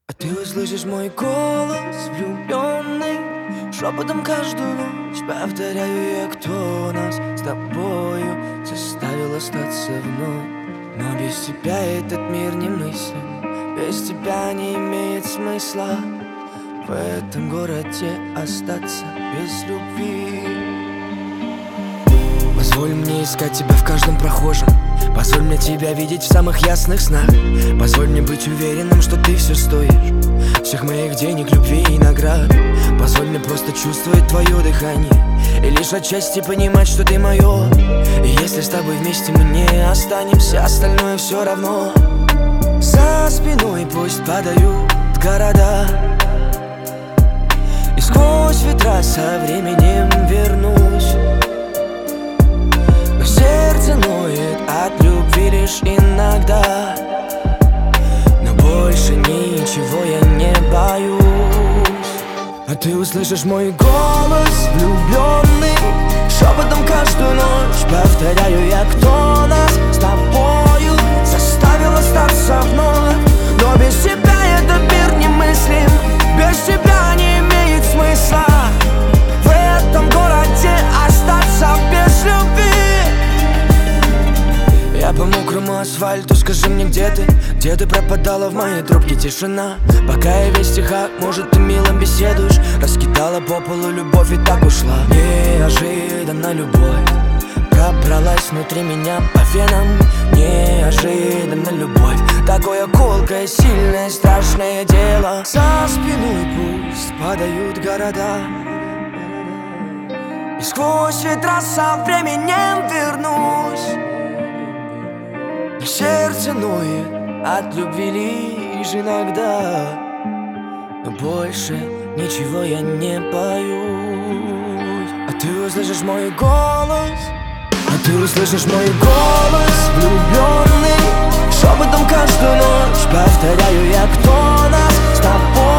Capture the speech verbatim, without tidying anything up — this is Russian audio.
А ты услышишь мой голос влюбленный, шепотом каждую ночь повторяю я, кто нас с тобою заставил остаться вновь. Но без тебя этот мир немыслим, без тебя не имеет смысла в этом городе остаться без любви. Позволь мне искать тебя в каждом прохожем, позволь мне тебя видеть в самых ясных снах. Позволь мне быть уверенным, что ты все стоишь, всех моих денег, любви и наград. Позволь мне просто чувствовать твое дыхание и лишь отчасти понимать, что ты мое. И если с тобой вместе мы не останемся, остальное все равно. За спиной пусть падают города, и сквозь ветра со временем вернусь. Но сердце ноет от любви лишь иногда, но больше ничего я не боюсь. А ты услышишь мой голос влюбленный, шепотом каждую ночь повторяю я, кто нас с тобою заставил остаться вновь. Но без тебя этот мир немыслим, без тебя не имеет смысла в этом городе остаться без любви. Я по мокрому асфальту, скажи мне, где ты? Где ты пропадала в моей трубке тишина? Пока я весь тихак, может, ты мило беседуешь. Раскидала по полу любовь и так ушла. Неожиданно любовь пробралась внутри меня по венам. Неожиданно любовь, такое колкое, сильное, страшное дело. За спиной пусть падают города, и сквозь ветра со временем вернусь. Но сердце ноет от любви лишь иногда, но больше ничего я не боюсь. А ты услышишь мой голос, а ты услышишь мой голос влюбленный, шепотом каждую ночь повторяю я, кто нас с тобой